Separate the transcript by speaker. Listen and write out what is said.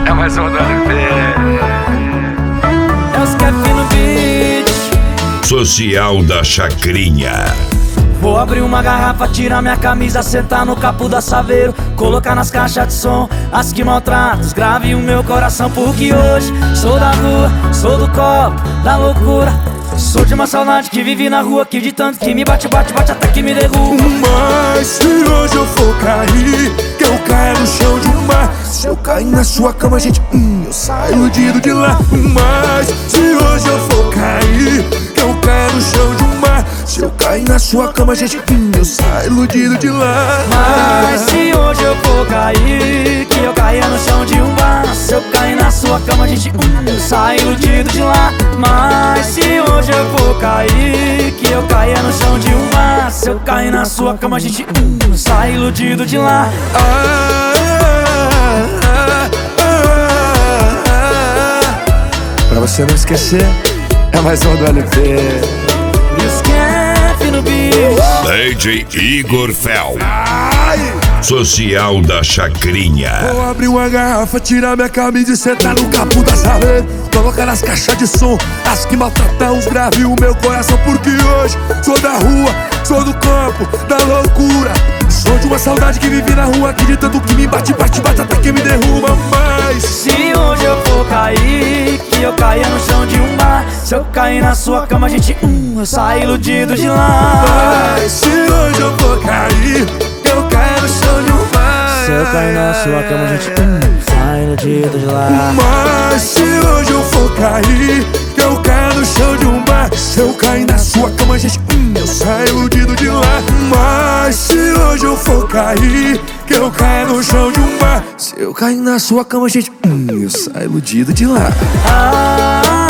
Speaker 1: É mais um do LP.
Speaker 2: É os Kevin no beat.
Speaker 3: Social da Chacrinha.
Speaker 2: Vou abrir uma garrafa, tirar minha camisa, sentar no capo da Saveiro, colocar nas caixas de som as que maltratam, os grave o meu coração. Porque hoje sou da rua, sou do copo, da loucura. Sou de uma saudade que vive na rua, que de tanto que me bate, bate, bate até que me derruba.
Speaker 4: Mas se hoje eu for cair, que eu caia no chão de um mar. Se eu cair na sua cama, gente, eu saio iludido de lá. Mas se hoje eu for cair, que eu caia no chão de um mar. Se eu cair na sua cama, gente, eu saio iludido de lá.
Speaker 2: Mas se hoje eu for cair, que eu caia no chão de um bar. Se eu cair na sua cama, gente, eu saio iludido de lá. Mas se hoje eu for cair, que eu caia no chão de um bar. Se eu cair na sua cama, gente, eu saio iludido de lá.
Speaker 4: Pra você não esquecer, é mais um do LP.
Speaker 2: E os Kevin no beat.
Speaker 3: DJ Igor Fel. Social da Chacrinha.
Speaker 4: Vou abrir uma garrafa, tirar minha camisa e sentar no capo da Saveiro, colocar nas caixas de som as que maltratam os graves o meu coração. Porque hoje sou da rua, sou do campo, da loucura. Sou de uma saudade que vive na rua, que de tanto que me bate, bate, bate até que me derruba. Mas
Speaker 2: se hoje eu for cair, que eu caia no chão de um bar. Se eu cair na sua cama, gente, eu saio iludido de lá.
Speaker 4: Mas se hoje eu for cair, que eu caia no chão de um bar.
Speaker 2: Se eu cair na sua cama, gente, saio iludido de lá.
Speaker 4: Mas se hoje eu for cair, que eu caia no chão de um bar. Se eu cair na sua cama, gente, eu saio iludido de lá. Mas se hoje eu for cair, que eu caia no chão de um bar. Se eu cair na sua cama, gente, eu saio iludido de lá.